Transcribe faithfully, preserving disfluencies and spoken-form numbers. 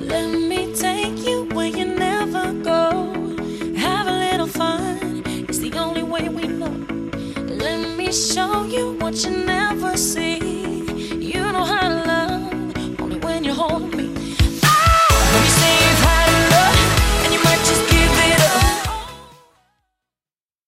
Let me take you where you never go. Have a little fun, it's the only way we know. Let me show you what you never see. You know how to love only when you hold me.